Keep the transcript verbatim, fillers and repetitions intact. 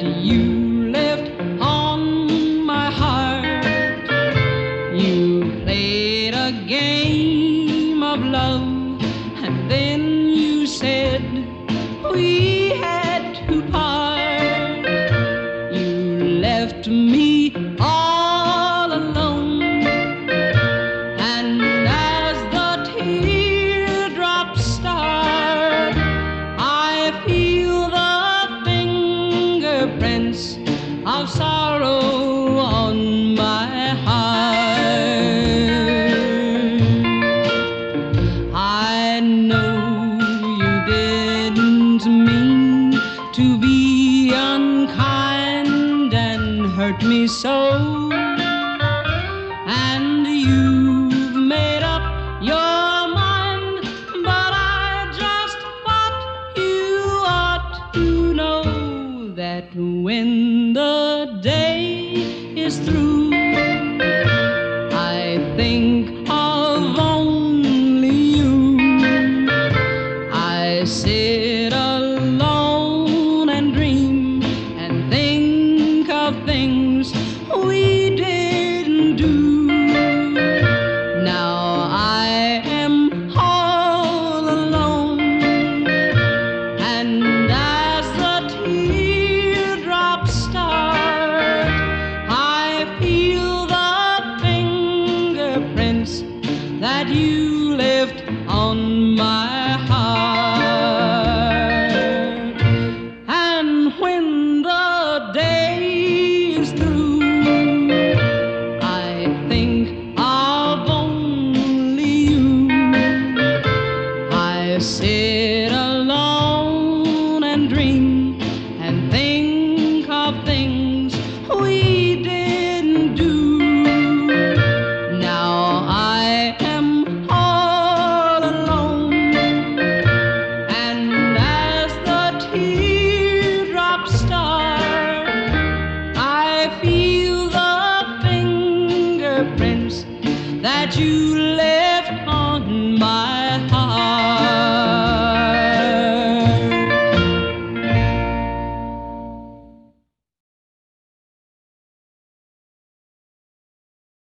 you left on my heart. You played a game of love, and then you said we had to part. You left me all alone, and as the teardrops start, I feel the fingerprints of sorrow on my heart. I know you didn't mean to be unkind and hurt me so, and you've made up your mind, but I just thought you ought to know that when the day is through,